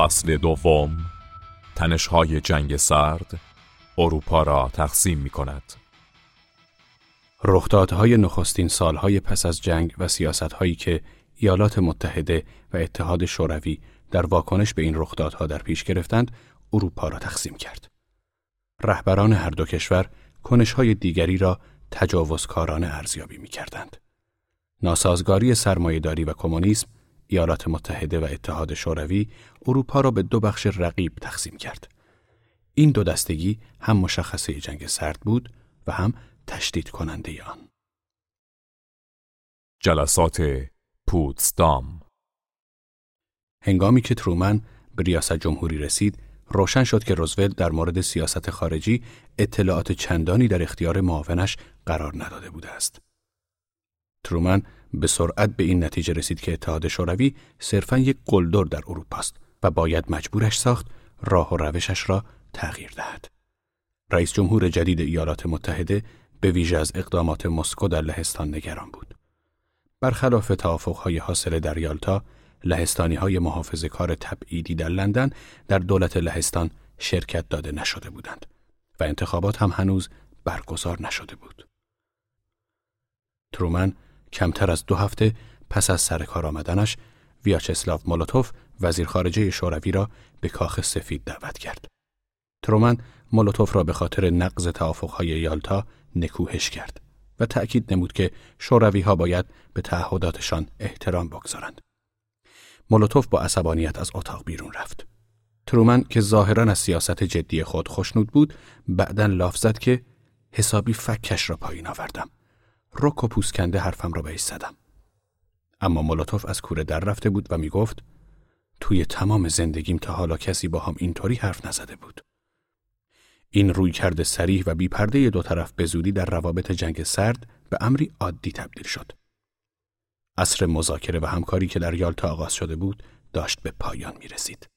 فصل دوم، تنش‌های جنگ سرد اروپا را تقسیم می‌کند. رخدادهای نخستین سالهای پس از جنگ و سیاست‌هایی که ایالات متحده و اتحاد شوروی در واکنش به این رخدادها در پیش گرفتند، اروپا را تقسیم کرد. رهبران هر دو کشور کنش‌های دیگری را تجاوزکارانه ارزیابی می‌کردند. ناسازگاری سرمایه‌داری و کمونیسم، ایالات متحده و اتحاد شوروی اروپا را به دو بخش رقیب تقسیم کرد. این دو دستگی هم مشخصه جنگ سرد بود و هم تشدید کننده آن. جلسات پوتسدام. هنگامی که ترومن به ریاست جمهوری رسید، روشن شد که روزولت در مورد سیاست خارجی اطلاعات چندانی در اختیار معاونش قرار نداده بوده است. ترومن به سرعت به این نتیجه رسید که اتحاد شوروی صرفاً یک قلدر در اروپا است و باید مجبورش ساخت راه و روشش را تغییر دهد. رئیس جمهور جدید ایالات متحده به ویژه از اقدامات مسکو در لهستان نگران بود. برخلاف توافق‌های حاصل در یالتا، لهستانی‌های محافظه‌کار تبعیدی در لندن در دولت لهستان شرکت داده نشده بودند و انتخابات هم هنوز برگزار نشده بود. ترومن کمتر از 2 هفته پس از سر کار آمدنش، ویاچسلاو مولوتوف وزیر خارجه شوروی را به کاخ سفید دعوت کرد. ترومن مولوتوف را به خاطر نقض توافق‌های یالتا نکوهش کرد و تأکید نمود که شوروی‌ها باید به تعهداتشان احترام بگذارند. مولوتوف با عصبانیت از اتاق بیرون رفت. ترومن که ظاهراً از سیاست جدی خود خوشنود بود، بعداً لاف زد که حسابی فکش را پایین آوردم. رک و پوسکنده حرفم را بهش زدم. اما مولوتوف از کوره در رفته بود و می گفت توی تمام زندگیم تا حالا کسی با هم اینطوری حرف نزده بود. این رویکرد صریح و بی‌پرده دو طرف به زودی در روابط جنگ سرد به امری عادی تبدیل شد. عصر مذاکره و همکاری که در یالتا آغاز شده بود داشت به پایان می رسید.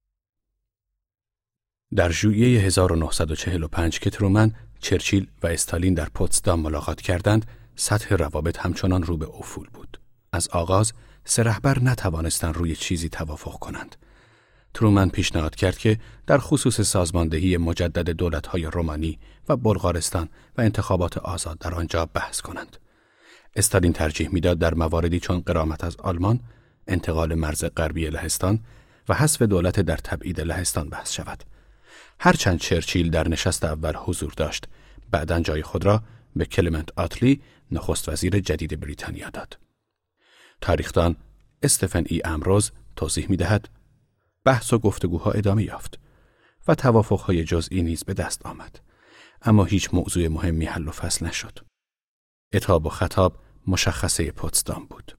در ژوئیه 1945 که ترومن، چرچیل و استالین در پوتسدام ملاقات کردند، سطح روابط همچنان رو به افول بود. از آغاز 3 رهبر نتوانستند روی چیزی توافق کنند. ترومن پیشنهاد کرد که در خصوص سازماندهی مجدد دولت‌های رومانی و بلغارستان و انتخابات آزاد در آنجا بحث کنند. استالین ترجیح میداد در مواردی چون غرامت از آلمان، انتقال مرز غربی لهستان و حذف دولت در تبعید لهستان بحث شود. هرچند چرچیل در نشست اول حضور داشت، بعداً جای خود را به کلمنت آتلی، نخست وزیر جدید بریتانیا داد. تاریخدان استفن ای امروز توضیح می‌دهد بحث و گفتگوها ادامه یافت و توافق‌های جزئی نیز به دست آمد، اما هیچ موضوع مهمی حل و فصل نشد. عتاب و خطاب مشخصه پوتسدام بود.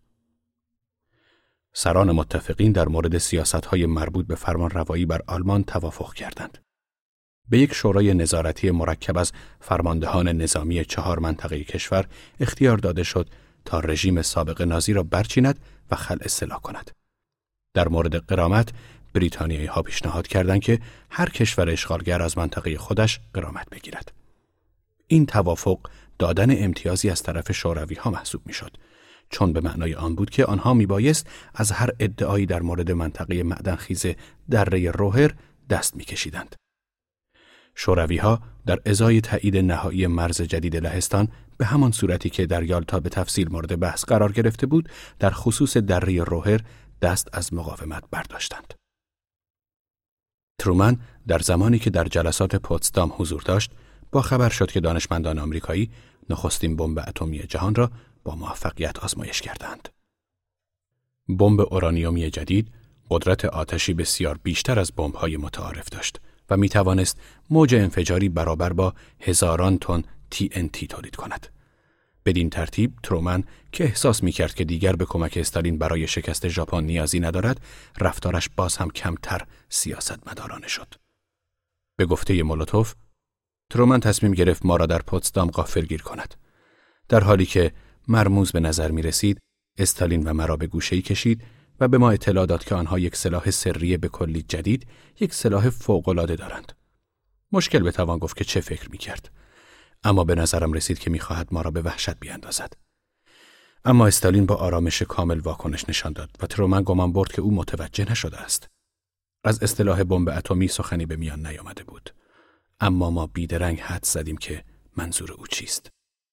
سران متفقین در مورد سیاست‌های مربوط به فرمانروایی بر آلمان توافق کردند. به یک شورای نظارتی مرکب از فرماندهان نظامی 4 منطقه کشور اختیار داده شد تا رژیم سابق نازی را برچیند و خلع سلاح کند. در مورد غرامت، بریتانیایی‌ها پیشنهاد کردند که هر کشور اشغالگر از منطقه خودش غرامت بگیرد. این توافق دادن امتیازی از طرف شوروی‌ها محسوب می‌شد، چون به معنای آن بود که آنها میبایست از هر ادعایی در مورد منطقه معدنخیز دره روهر دست می‌کشیدند. شوروی‌ها در ازای تایید نهایی مرز جدید لهستان به همان صورتی که در یالتا به تفصیل مورد بحث قرار گرفته بود، در خصوص دره روهر دست از مقاومت برداشتند. ترومن در زمانی که در جلسات پوتسدام حضور داشت، با خبر شد که دانشمندان آمریکایی نخستین بمب اتمی جهان را با موفقیت آزمایش کردند. بمب اورانیومی جدید قدرت آتشی بسیار بیشتر از بمب‌های متعارف داشت و می توانست موج انفجاری برابر با هزاران تن TNT تولید کند. بدین ترتیب ترومن که احساس می کرد که دیگر به کمک استالین برای شکست ژاپن نیازی ندارد، رفتارش باز هم کمتر سیاستمدارانه شد. به گفته مولوتوف، ترومن تصمیم گرفت ما را در پوتسدام غافلگیر کند. در حالی که مرموز به نظر می رسید، استالین و مرا به گوشه‌ای کشید و به ما اطلاع داد که آنها یک سلاح سری به کلی جدید، یک سلاح فوق‌العاده دارند. مشکل بتوان گفت که چه فکر می کرد. اما به نظرم رسید که می‌خواهد ما را به وحشت بیاندازد. اما استالین با آرامش کامل واکنش نشان داد و ترومن گمان برد که او متوجه نشده است. از اصطلاح بمب اتمی سخنی به میان نیامده بود. اما ما بیدرنگ حدس زدیم که منظور او چیست.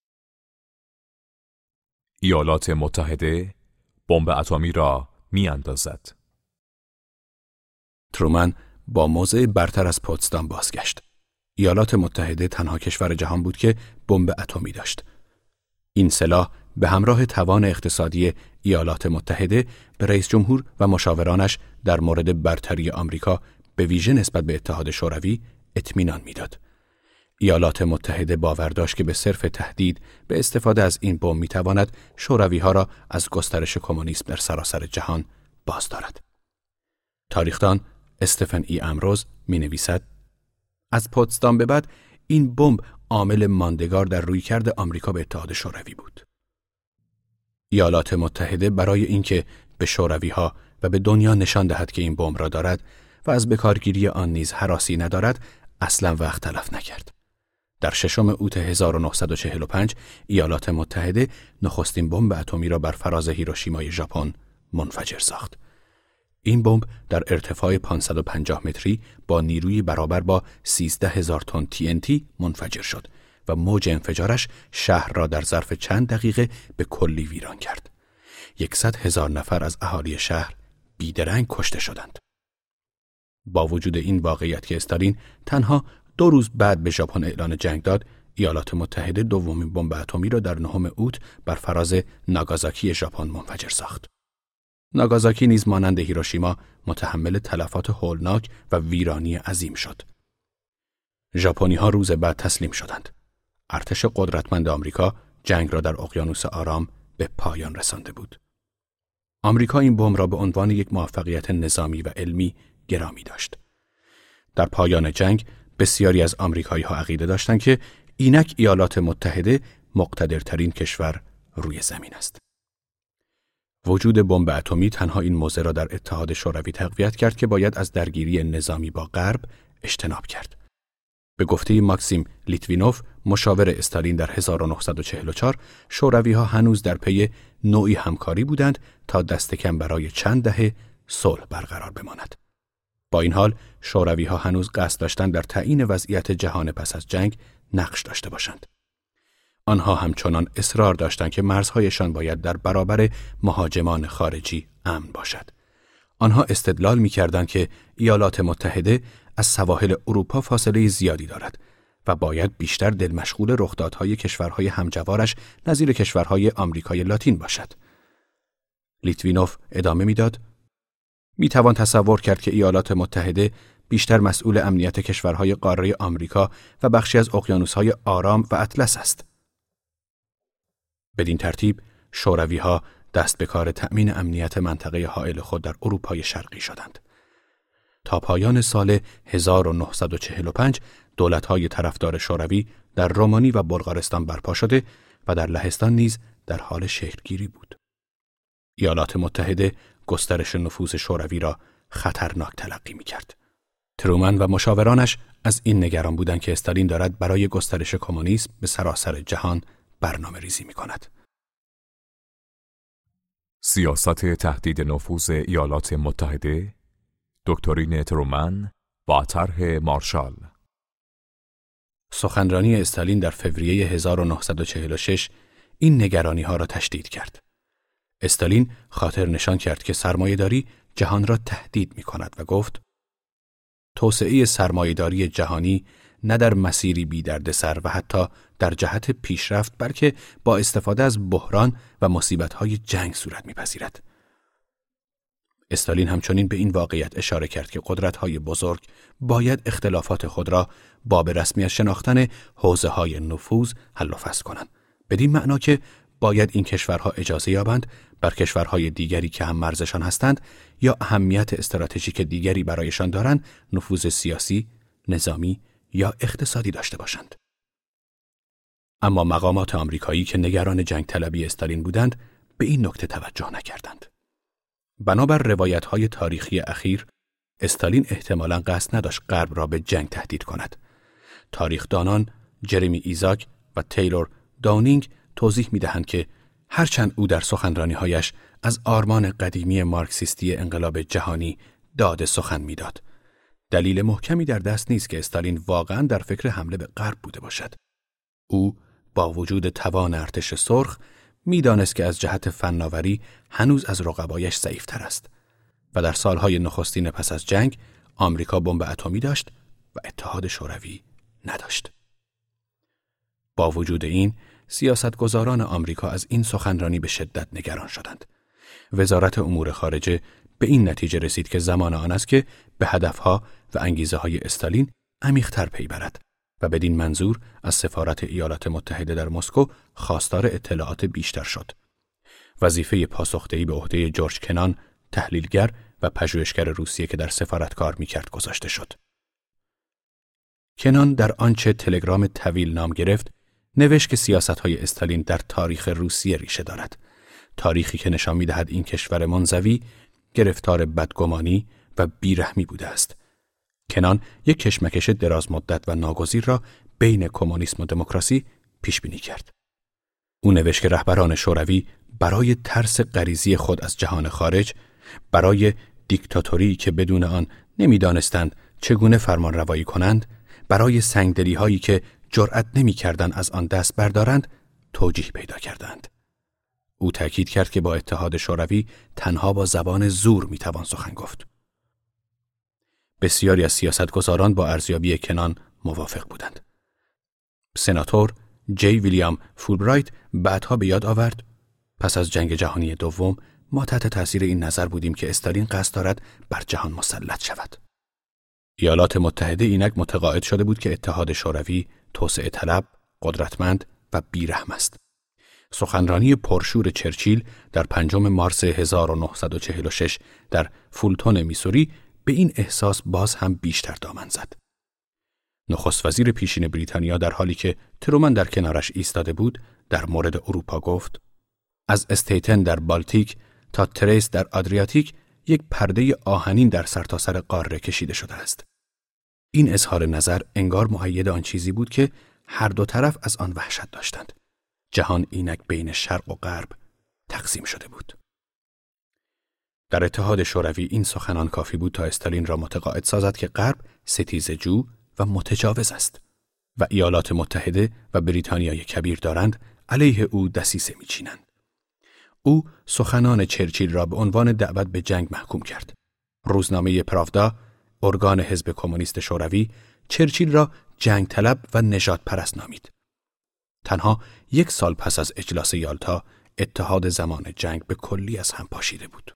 ایالات متحده بمب اتمی را می‌اندازد. ترومن با موضع برتر از پوتسدام بازگشت. ایالات متحده تنها کشور جهان بود که بمب اتمی داشت. این سلاح به همراه توان اقتصادی ایالات متحده به رئیس جمهور و مشاورانش در مورد برتری آمریکا به ویژه نسبت به اتحاد شوروی اطمینان میداد. ایالات متحده باور داشت که به صرف تهدید به استفاده از این بمب میتواند شوروی‌ها را از گسترش کمونیسم در سراسر جهان باز دارد. تاریخدان استفن ای امروز می‌نویسد: از پوتسدام به بعد این بمب عامل ماندگار در رویکرد آمریکا به اتحاد شوروی بود. ایالات متحده برای اینکه به شوروی‌ها و به دنیا نشان دهد که این بمب را دارد و از بکارگیری آن نیز هراسی ندارد، اصلا وقت تلف نکرد. در 6 اوت 1945 ایالات متحده نخستین بمب اتمی را بر فراز هیروشیمای ژاپن منفجر ساخت. این بمب در ارتفاع 550 متری با نیروی برابر با 13,000 تن TNT منفجر شد و موج انفجارش شهر را در ظرف چند دقیقه به کلی ویران کرد. 100,000 نفر از اهالی شهر بیدرنگ کشته شدند. با وجود این واقعیت که استالین تنها 2 روز بعد به ژاپن اعلان جنگ داد، ایالات متحده دومین بمب اتمی را در 9 اوت بر فراز ناگازاکی ژاپن منفجر ساخت. ناگازاکی نیز مانند هیروشیما متحمل تلفات هولناک و ویرانی عظیم شد. ژاپنی‌ها روز بعد تسلیم شدند. ارتش قدرتمند آمریکا جنگ را در اقیانوس آرام به پایان رسانده بود. آمریکا این بمب را به عنوان یک موفقیت نظامی و علمی گرامی داشت. در پایان جنگ بسیاری از آمریکایی‌ها عقیده داشتند که اینک ایالات متحده مقتدرترین کشور روی زمین است. وجود بمب اتمی تنها این موضع را در اتحاد شوروی تقویت کرد که باید از درگیری نظامی با غرب اجتناب کرد. به گفته ماکسیم لیتوینوف، مشاور استالین در 1944، شوروی‌ها هنوز در پی نوعی همکاری بودند تا دست کم برای چند دهه صلح برقرار بماند. با این حال شوروی‌ها هنوز قصد داشتند در تعیین وضعیت جهان پس از جنگ نقش داشته باشند. آنها همچنان اصرار داشتند که مرزهایشان باید در برابر مهاجمان خارجی امن باشد. آنها استدلال می‌کردند که ایالات متحده از سواحل اروپا فاصله زیادی دارد و باید بیشتر دل مشغول رخدادهای کشورهای همجوارش نظیر کشورهای آمریکای لاتین باشد. لیتوینوف ادامه می‌داد: می‌توان تصور کرد که ایالات متحده بیشتر مسئول امنیت کشورهای قاره آمریکا و بخشی از اقیانوس‌های آرام و اطلس است. بدین ترتیب شوروی‌ها دست به کار تأمین امنیت منطقه حائل خود در اروپای شرقی شدند. تا پایان سال 1945 دولت‌های طرفدار شوروی در رومانی و بلغارستان برپا شده و در لهستان نیز در حال شکل‌گیری بود. ایالات متحده گسترش نفوذ شوروی را خطرناک تلقی می‌کرد. ترومن و مشاورانش از این نگران بودند که استالین دارد برای گسترش کمونیسم به سراسر جهان برنامه ریزی می کند. سیاست تهدید نفوذ ایالات متحده، دکترین ترومن و طرح مارشال. سخنرانی استالین در فوریه 1946 این نگرانی ها را تشدید کرد. استالین خاطر نشان کرد که سرمایه‌داری جهان را تهدید می کند و گفت: توسعه سرمایه‌داری جهانی نه در مسیری بی دردسر و حتی در جهت پیشرفت، بلکه با استفاده از بحران و مصیبت‌های جنگ صورت می‌پذیرد. استالین همچنین به این واقعیت اشاره کرد که قدرت‌های بزرگ باید اختلافات خود را با به رسمیت شناختن حوزه‌های نفوذ حل و فصل کنند. بدین معنا که باید این کشورها اجازه یابند بر کشورهای دیگری که هم مرزشان هستند یا اهمیت استراتژیک دیگری برایشان دارند نفوذ سیاسی، نظامی یا اقتصادی داشته باشند. اما مقامات آمریکایی که نگران جنگ طلبی استالین بودند به این نکته توجه نکردند. بنابر روایت‌های تاریخی اخیر، استالین احتمالاً قصد نداشت غرب را به جنگ تهدید کند. تاریخدانان جرمی ایزاک و تیلور داونینگ توضیح می‌دهند که هرچند او در سخنرانی‌هایش از آرمان قدیمی مارکسیستی انقلاب جهانی داده سخن میداد. دلیل محکمی در دست نیست که استالین واقعاً در فکر حمله به غرب بوده باشد. او با وجود توان ارتش سرخ میدانست که از جهت فناوری هنوز از رقبایش ضعیف‌تر است و در سالهای نخستین پس از جنگ آمریکا بمب اتمی داشت و اتحاد شوروی نداشت. با وجود این، سیاستگزاران آمریکا از این سخنرانی به شدت نگران شدند. وزارت امور خارجه به این نتیجه رسید که زمان آن است که به هدفها و انگیزه‌های استالین عمیق‌تر پی برد و بدین منظور از سفارت ایالات متحده در مسکو خواستار اطلاعات بیشتر شد. وظیفه پاسخدهی به عهده جورج کنان، تحلیلگر و پژوهشگر روسیه که در سفارت کار می‌کرد گذاشته شد. کنان در آنچه تلگرام طویل نام گرفت، نوشت که سیاست‌های استالین در تاریخ روسیه ریشه دارد. تاریخی که نشان می‌دهد این کشور منزوی گرفتار بدگمانی و بیرحمی بوده است. کنان یک کشمکش دراز مدت و ناگزیر را بین کمونیسم و دموکراسی پیش بینی کرد. او نوشت که رهبران شوروی برای ترس غریزی خود از جهان خارج، برای دیکتاتوری که بدون آن نمی‌دانستند چگونه فرمان روایی کنند، برای سنگدلی‌هایی که جرأت نمی‌کردند از آن دست بردارند، توجیه پیدا کردند. او تأکید کرد که با اتحاد شوروی تنها با زبان زور می‌توان سخن گفت. بسیاری از سیاستگزاران با ارزیابی کنان موافق بودند. سناتور جی ویلیام فولبرایت بعدها به یاد آورد: پس از جنگ جهانی دوم ما تحت تأثیر این نظر بودیم که استالین قصد دارد بر جهان مسلط شود. ایالات متحده اینک متقاعد شده بود که اتحاد شوروی توسعه طلب، قدرتمند و بیرحم است. سخنرانی پرشور چرچیل در 5 مارس 1946 در فولتون میسوری به این احساس باز هم بیشتر دامن زد. نخست وزیر پیشین بریتانیا در حالی که ترومن در کنارش ایستاده بود، در مورد اروپا گفت: از استیتن در بالتیک تا تریس در آدریاتیک یک پرده آهنین در سرتاسر قاره کشیده شده است. این اظهار نظر انگار مؤید آن چیزی بود که هر دو طرف از آن وحشت داشتند. جهان اینک بین شرق و غرب تقسیم شده بود. در اتحاد شوروی این سخنان کافی بود تا استالین را متقاعد سازد که غرب ستیزه‌جو و متجاوز است و ایالات متحده و بریتانیای کبیر دارند علیه او دسیسه می‌چینند. او سخنان چرچیل را به عنوان دعوت به جنگ محکوم کرد. روزنامه پراودا، ارگان حزب کمونیست شوروی، چرچیل را جنگ طلب و نژاد پرست نامید. تنها 1 سال پس از اجلاس یالتا، اتحاد زمان جنگ به کلی از هم پاشیده بود.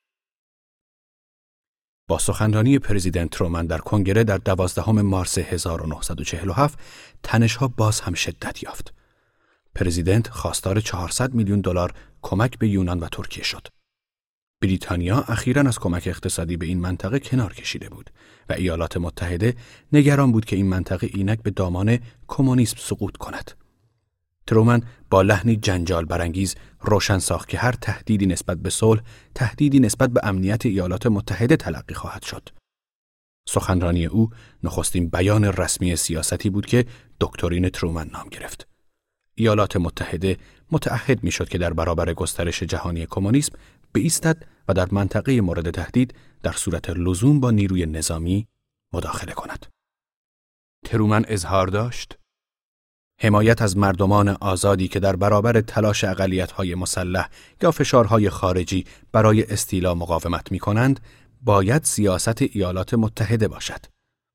با سخنرانی پرزیدنت ترومن در کنگره در 12 مارس 1947 تنش‌ها باز هم شدت یافت. پرزیدنت خواستار $400 میلیون کمک به یونان و ترکیه شد. بریتانیا اخیراً از کمک اقتصادی به این منطقه کنار کشیده بود و ایالات متحده نگران بود که این منطقه اینک به دامان کمونیسم سقوط کند. ترومن با لحنی جنجال برانگیز روشن ساخت که هر تهدیدی نسبت به صلح، تهدیدی نسبت به امنیت ایالات متحده تلقی خواهد شد. سخنرانی او نخستین بیان رسمی سیاستی بود که دکترین ترومن نام گرفت. ایالات متحده متعهد می‌شد که در برابر گسترش جهانی کمونیسم بایستد و در منطقه مورد تهدید در صورت لزوم با نیروی نظامی مداخله کند. ترومن اظهار داشت: حمایت از مردمان آزادی که در برابر تلاش اقلیت‌های مسلح یا فشارهای خارجی برای استیلا مقاومت می‌کنند، باید سیاست ایالات متحده باشد.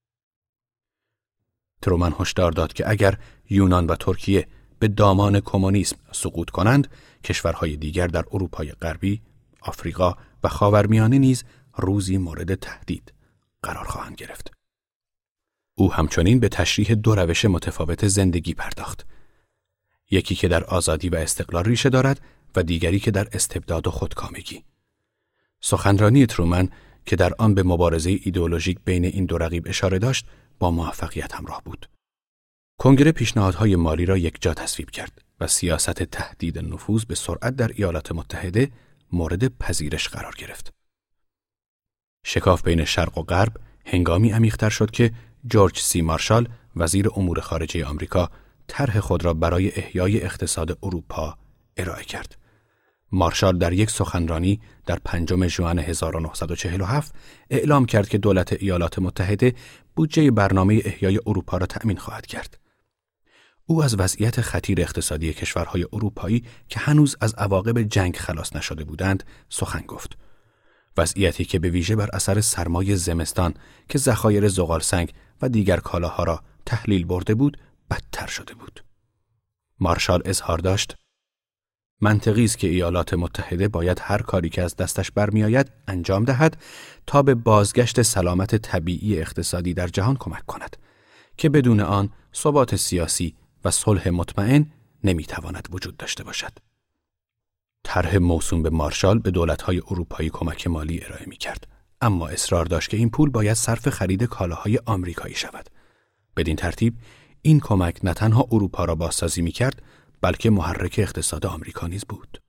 ترومن هشدار داد که اگر یونان و ترکیه به دامان کمونیسم سقوط کنند، کشورهای دیگر در اروپای غربی، آفریقا و خاورمیانه نیز روزی مورد تهدید قرار خواهند گرفت. او همچنین به تشریح 2 روش متفاوت زندگی پرداخت. یکی که در آزادی و استقلال ریشه دارد و دیگری که در استبداد و خودکامگی. سخنرانی ترومن که در آن به مبارزه ایدئولوژیک بین این 2 رقیب اشاره داشت، با موفقیت همراه بود. کنگره پیشنهادهای مالی را یکجا تصویب کرد و سیاست تهدید نفوذ به سرعت در ایالات متحده مورد پذیرش قرار گرفت. شکاف بین شرق و غرب هنگامی عمیق‌تر شد که جورج سی مارشال، وزیر امور خارجه آمریکا، طرح خود را برای احیای اقتصاد اروپا ارائه کرد. مارشال در یک سخنرانی در 5 ژوئن 1947 اعلام کرد که دولت ایالات متحده بودجه برنامه احیای اروپا را تأمین خواهد کرد. او از وضعیت خطیر اقتصادی کشورهای اروپایی که هنوز از عواقب جنگ خلاص نشده بودند سخن گفت. وضعیتی که به ویژه بر اثر سرمای زمستان که ذخایر زغالسنگ و دیگر کالاها را تحلیل برده بود، بدتر شده بود. مارشال اظهار داشت: منطقی است که ایالات متحده باید هر کاری که از دستش برمیآید انجام دهد تا به بازگشت سلامت طبیعی اقتصادی در جهان کمک کند که بدون آن ثبات سیاسی و صلح مطمئن نمیتواند وجود داشته باشد. طرح موسوم به مارشال به دولت‌های اروپایی کمک مالی ارائه می‌کرد، اما اصرار داشت که این پول باید صرف خرید کالاهای آمریکایی شود. بدین ترتیب این کمک نه تنها اروپا را بازسازی می‌کرد، بلکه محرک اقتصاد آمریکا نیز بود.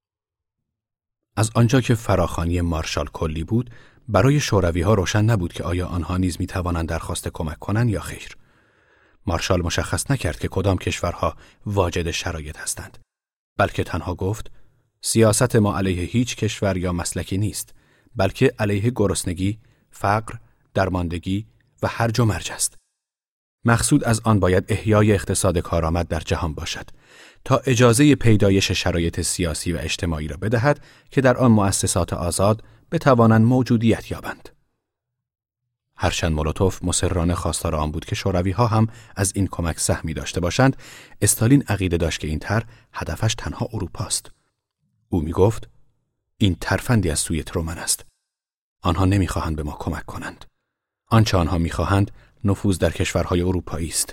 از آنجا که فراخوانی مارشال کلی بود، برای شوروی‌ها روشن نبود که آیا آنها نیز می‌توانند درخواست کمک کنند یا خیر. مارشال مشخص نکرد که کدام کشورها واجد شرایط هستند، بلکه تنها گفت: سیاست ما علیه هیچ کشور یا مسلکی نیست، بلکه علیه گرسنگی، فقر، درماندگی و هرج و مرج است. مقصود از آن باید احیای اقتصاد کارآمد در جهان باشد تا اجازه پیدایش شرایط سیاسی و اجتماعی را بدهد که در آن مؤسسات آزاد بتوانند موجودیت یابند. هرچند مولوتوف مصرانه خواستار آن بود که شوروی‌ها هم از این کمک سهمی داشته باشند، استالین عقیده داشت که این طرح هدفش تنها اروپا است. او می‌گفت: این ترفندی از سوی ترومن است. آنها نمی‌خواهند به ما کمک کنند. آنچه آنها می‌خواهند نفوذ در کشورهای اروپایی است.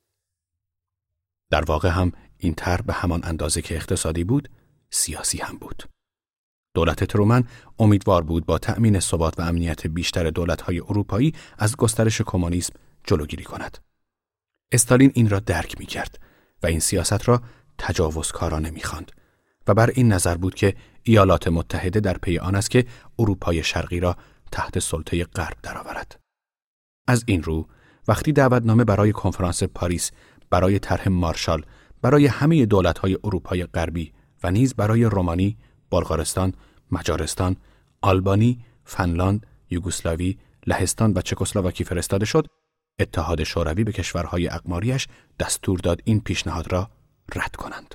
در واقع هم این طرح به همان اندازه که اقتصادی بود، سیاسی هم بود. دولت ترومن امیدوار بود با تأمین ثبات و امنیت بیشتر دولت‌های اروپایی از گسترش کمونیسم جلوگیری کند. استالین این را درک می‌کرد و این سیاست را تجاوزکارانه می‌خواند و بر این نظر بود که ایالات متحده در پی آن است که اروپای شرقی را تحت سلطه غرب درآورد. از این رو وقتی دعوتنامه برای کنفرانس پاریس برای طرح مارشال برای همه دولت‌های اروپای غربی و نیز برای رومانی، بلغارستان، مجارستان، آلبانی، فنلاند، یوگسلاوی، لهستان و چکسلواکی فرستاده شد، اتحاد شوروی به کشورهای اقماریش دستور داد این پیشنهاد را رد کنند.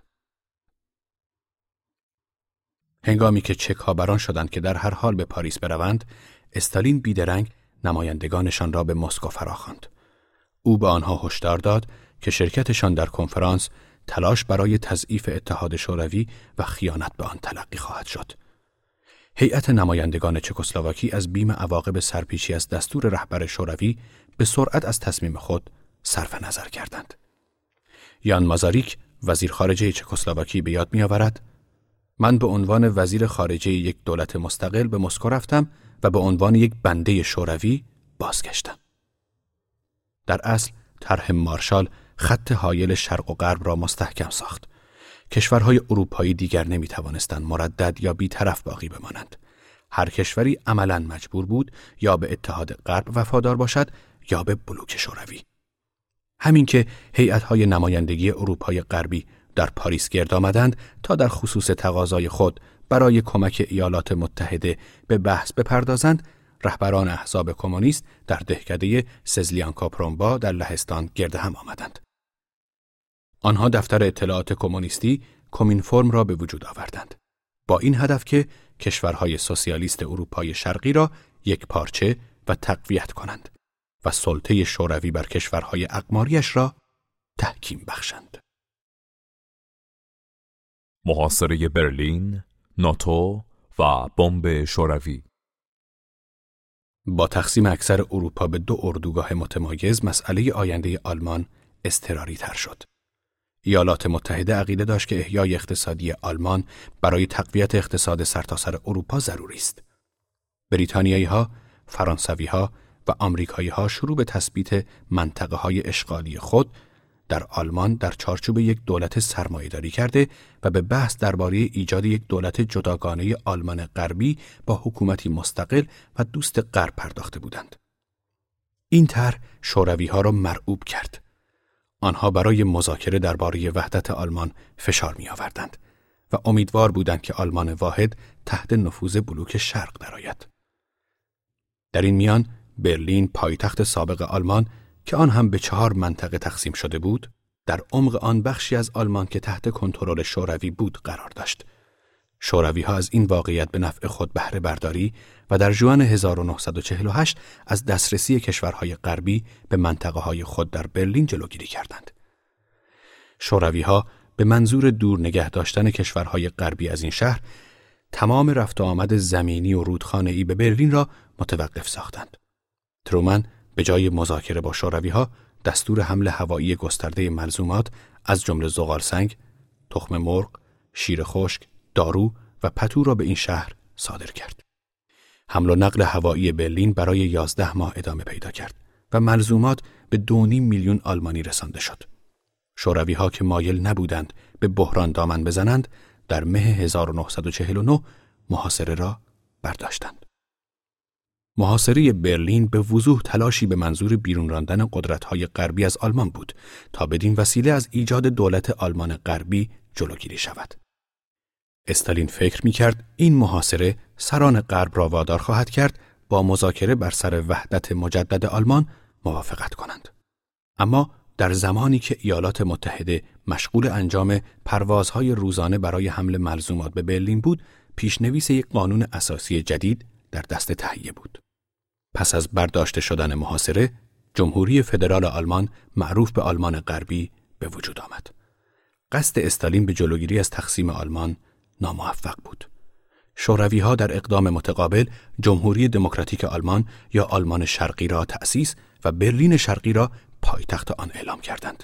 هنگامی که چک‌ها بران شدند که در هر حال به پاریس بروند، استالین بیدرنگ نمایندگانشان را به مسکو فراخواند. او به آنها هشدار داد که شرکتشان در کنفرانس تلاش برای تضعیف اتحاد شوروی و خیانت به آن تلقی خواهد شد. هیئت نمایندگان چکسلواکی از بیم عواقب سرپیچی از دستور رهبر شوروی به سرعت از تصمیم خود صرف نظر کردند. یان مازاریک، وزیر خارجه چکسلواکی، به یاد می‌آورد: من به عنوان وزیر خارجه یک دولت مستقل به مسکو رفتم و به عنوان یک بنده شوروی بازگشتم. در اصل طرح مارشال خط حایل شرق و غرب را مستحکم ساخت. کشورهای اروپایی دیگر نمی‌توانستند مردد یا بی‌طرف باقی بمانند. هر کشوری عملاً مجبور بود یا به اتحاد غرب وفادار باشد یا به بلوک شوروی. همین که هیئت‌های نمایندگی اروپای غربی در پاریس گرد آمدند تا در خصوص تقاضای خود برای کمک ایالات متحده به بحث بپردازند، رهبران احزاب کمونیست در دهکده سزلیانکا پرومبا در لهستان گرد هم آمدند. آنها دفتر اطلاعات کمونیستی کومینفرم را به وجود آوردند، با این هدف که کشورهای سوسیالیست اروپای شرقی را یک پارچه و تقویت کنند و سلطه شوروی بر کشورهای اقماریش را تحکیم بخشند. محاصره برلین، ناتو و بمب شوروی. با تقسیم اکثر اروپا به 2 اردوگاه متمایز، مسئله آینده آلمان اضطراری تر شد. ایالات متحده عقیده داشت که احیای اقتصادی آلمان برای تقویت اقتصاد سرتاسر اروپا ضروری است. بریتانیایی‌ها، فرانسوی‌ها و آمریکایی‌ها شروع به تثبیت منطقه‌های اشغالی خود در آلمان در چارچوب یک دولت سرمایه‌داری کرده و به بحث درباره ایجاد یک دولت جداگانه آلمان غربی با حکومتی مستقل و دوست غرب پرداخته بودند. این طرح شوروی‌ها را مرعوب کرد. آنها برای مذاکره درباره وحدت آلمان فشار می‌آوردند و امیدوار بودند که آلمان واحد تحت نفوذ بلوک شرق درآید. در این میان برلین، پایتخت سابق آلمان که آن هم به 4 منطقه تقسیم شده بود، در عمق آن بخشی از آلمان که تحت کنترل شوروی بود قرار داشت. شوروی‌ها از این واقعیت به نفع خود بهره برداری و در ژوئن 1948 از دسترسی کشورهای غربی به منطقه‌های خود در برلین جلوگیری کردند. شوروی‌ها به منظور دور نگه داشتن کشورهای غربی از این شهر، تمام رفت و آمد زمینی و رودخانه‌ای به برلین را متوقف ساختند. ترومن به جای مذاکره با شوروی‌ها دستور حمله هوایی گسترده ملزومات از جمله زغالسنگ، تخم مرغ، شیر خشک، دارو و پتو را به این شهر صادر کرد. حمل و نقل هوایی برلین برای 11 ماه ادامه پیدا کرد و ملزومات به 2.5 میلیون آلمانی رسانده شد. شوروی‌ها که مایل نبودند به بحران دامن بزنند، در مه 1949 محاصره را برداشتند. محاصره برلین به وضوح تلاشی به منظور بیرون راندن قدرت‌های غربی از آلمان بود تا بدین وسیله از ایجاد دولت آلمان غربی جلوگیری شود. استالین فکر می‌کرد این محاصره سران غرب را وادار خواهد کرد با مذاکره بر سر وحدت مجدد آلمان موافقت کنند. اما در زمانی که ایالات متحده مشغول انجام پروازهای روزانه برای حمل ملزومات به برلین بود، پیشنویس یک قانون اساسی جدید در دست تهیه بود. پس از برداشته شدن محاصره، جمهوری فدرال آلمان معروف به آلمان غربی به وجود آمد. قصد استالین به جلوگیری از تقسیم آلمان ناموفق بود. شوروی‌ها در اقدام متقابل جمهوری دموکراتیک آلمان یا آلمان شرقی را تأسیس و برلین شرقی را پایتخت آن اعلام کردند.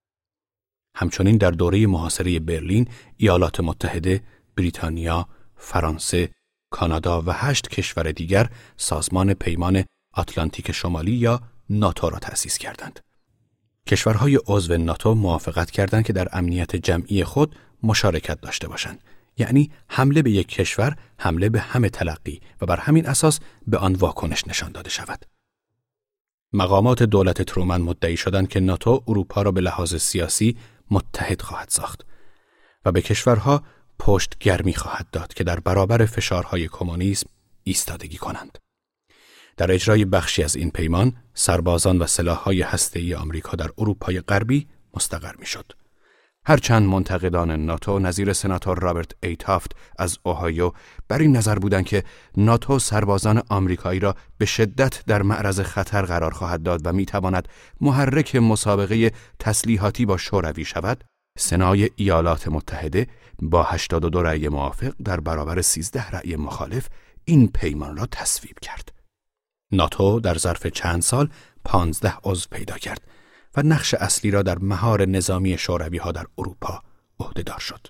همچنین در دوره محاصره برلین، ایالات متحده، بریتانیا، فرانسه، کانادا و 8 کشور دیگر سازمان پیمان آتلانتیک شمالی یا ناتو را تأسیس کردند. کشورهای عضو ناتو موافقت کردند که در امنیت جمعی خود مشارکت داشته باشند، یعنی حمله به یک کشور حمله به همه تلقی و بر همین اساس به آن واکنش نشان داده شود. مقامات دولت ترومن مدعی شدند که ناتو اروپا را به لحاظ سیاسی متحد خواهد ساخت و به کشورها پشت گرمی خواهد داد که در برابر فشارهای کمونیسم ایستادگی کنند. در اجرای بخشی از این پیمان، سربازان و سلاح‌های هسته‌ای آمریکا در اروپای غربی مستقر می‌شد. هرچند منتقدان ناتو نظیر سناتور رابرت ای تافت از اوهایو بر این نظر بودند که ناتو سربازان آمریکایی را به شدت در معرض خطر قرار خواهد داد و می‌تواند محرک مسابقه تسلیحاتی با شوروی شود، سنای ایالات متحده با 82 رأی موافق در برابر 13 رأی مخالف این پیمان را تصویب کرد. ناتو در ظرف چند سال 15 عضو پیدا کرد و نقش اصلی را در مهار نظامی شوروی‌ها در اروپا عهده‌دار شد.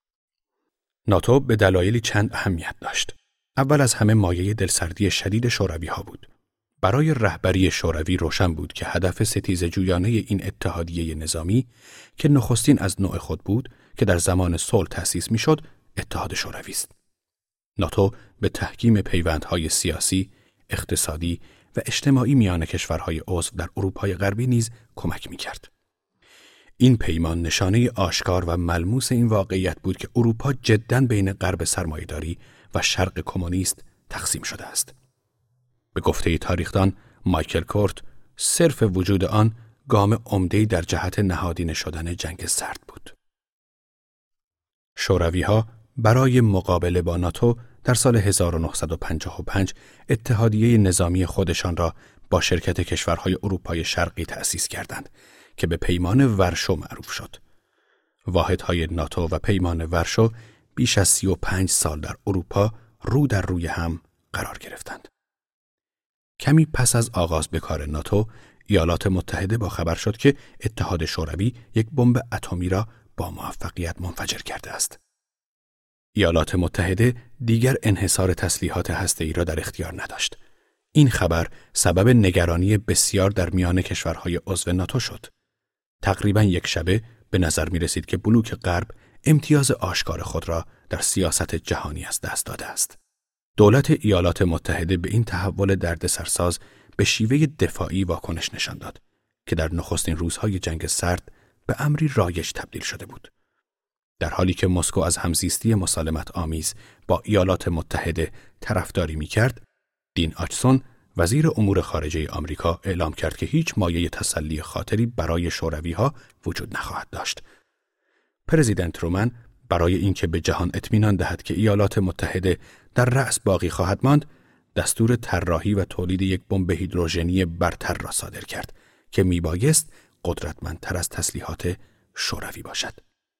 ناتو به دلایلی چند اهمیت داشت. اول از همه مایه دلسردی شدید شوروی‌ها بود. برای رهبری شوروی روشن بود که هدف ستیزجویانه این اتحادیه نظامی که نخستین از نوع خود بود که در زمان صلح تأسیس می‌شد، اتحاد شوروی است. ناتو به تحکیم پیوندهای سیاسی، اقتصادی و اجتماعی میان کشورهای عضو در اروپای غربی نیز کمک می‌کرد. این پیمان نشانه آشکار و ملموس این واقعیت بود که اروپا جداً بین غرب سرمایه‌داری و شرق کمونیست تقسیم شده است. به گفته تاریخدان مایکل کورت، صرف وجود آن گام عمده‌ای در جهت نهادینه شدن جنگ سرد بود. شوروی‌ها برای مقابله با ناتو در سال 1955 اتحادیه نظامی خودشان را با شرکت کشورهای اروپای شرقی تأسیس کردند که به پیمان ورشو معروف شد. واحدهای ناتو و پیمان ورشو بیش از 35 سال در اروپا رو در روی هم قرار گرفتند. کمی پس از آغاز به کار ناتو، ایالات متحده با خبر شد که اتحاد شوروی یک بمب اتمی را با موفقیت منفجر کرده است. ایالات متحده دیگر انحصار تسلیحات هسته‌ای را در اختیار نداشت. این خبر سبب نگرانی بسیار در میان کشورهای عضو ناتو شد. تقریباً یک شبه به نظر می رسید که بلوک غرب امتیاز آشکار خود را در سیاست جهانی از دست داده است. دولت ایالات متحده به این تحول دردسرساز به شیوه دفاعی واکنش نشان داد که در نخستین روزهای جنگ سرد به امری رایج تبدیل شده بود. در حالی که مسکو از همزیستی مسالمت آمیز با ایالات متحده طرفداری می‌کرد، دین آچسون وزیر امور خارجه آمریکا اعلام کرد که هیچ مایه تسلی خاطری برای شوروی‌ها وجود نخواهد داشت. پرزیدنت ترومن برای اینکه به جهان اطمینان دهد که ایالات متحده در رأس باقی خواهد ماند، دستور طراحی و تولید یک بمب هیدروژنی برتر را صادر کرد که میبایست قدرتمندتر از تسلیحات شوروی باشد.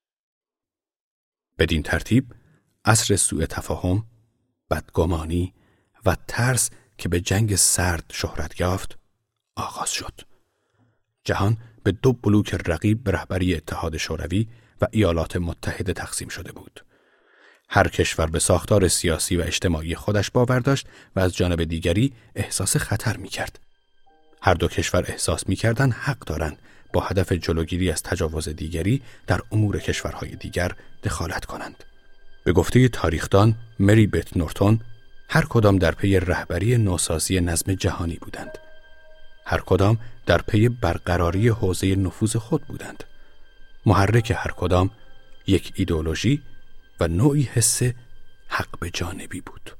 بدین ترتیب عصر سوء تفاهم، بدگمانی و ترس که به جنگ سرد شهرت یافت آغاز شد. جهان به دو بلوک رقیب به رهبری اتحاد شوروی و ایالات متحده تقسیم شده بود. هر کشور به ساختار سیاسی و اجتماعی خودش باور داشت و از جانب دیگری احساس خطر می‌کرد. هر دو کشور احساس می‌کردند حق دارند با هدف جلوگیری از تجاوز دیگری در امور کشورهای دیگر دخالت کنند. به گفته تاریخدان مری بت نورتون، هر کدام در پی رهبری نوسازی نظم جهانی بودند. هر کدام در پی برقراری حوزه نفوذ خود بودند. محرک هر کدام یک ایدئولوژی و نوعی حس حق به جانبی بود.